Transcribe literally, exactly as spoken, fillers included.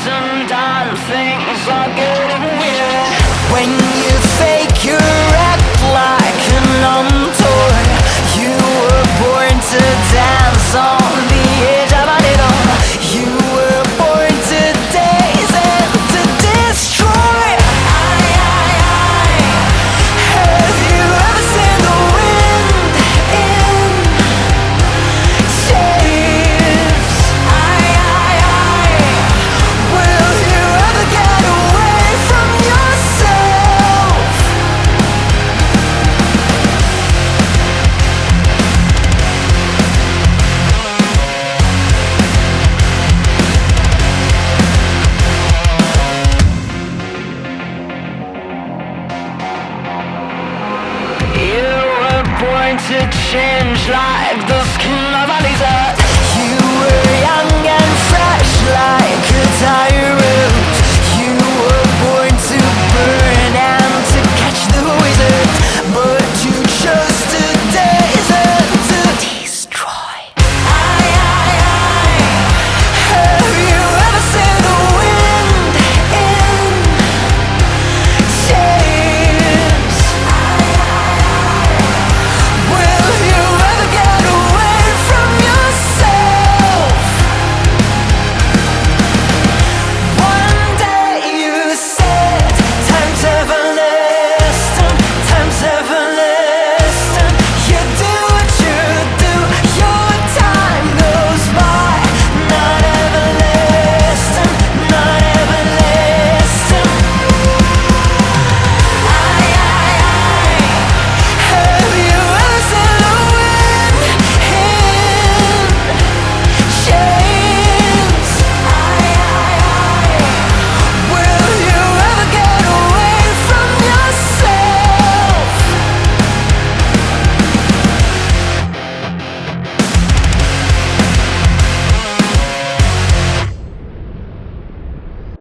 and done, things are getting weird. When you fake your act like a numb toy, you were born to dance on the edge of a needle. You were born to daze and to destroy. I, I, I. Have you ever seen the wind in shades? I, I, I. Will you ever get away from yourself? You were born to change like the skin of a lizard.